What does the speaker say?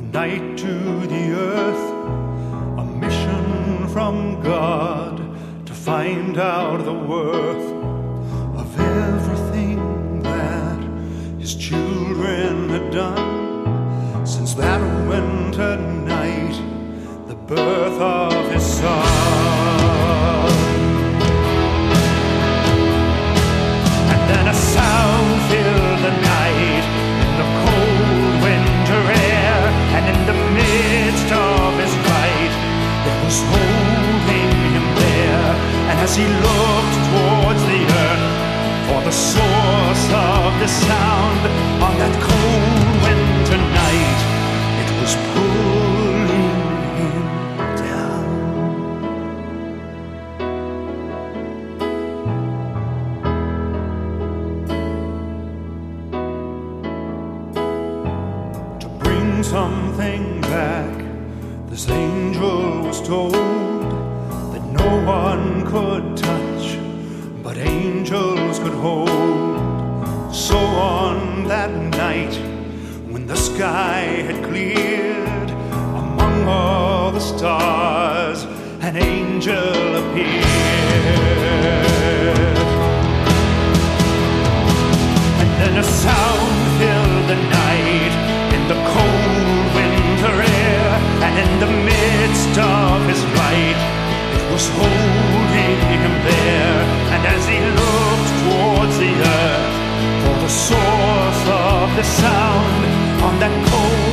night to the earth, a mission from God to find out the worth of everything that his children had done since that winter night, the birth of his son. And then a sound filled the night in the cold winter air, and in the midst of his flight it was holding him there. And as he looked towards the earth for the source of the sound, on that cold winter night it was pulling him down. To bring something back, this angel was told that no one could touch, but angels could hold. So on that night, when the sky had cleared, among all the stars an angel appeared. And then a sound filled the night in the cold winter air, and in the midst of his flight it was holding him there. And as he looked towards the earth for the source of the sound, on that cold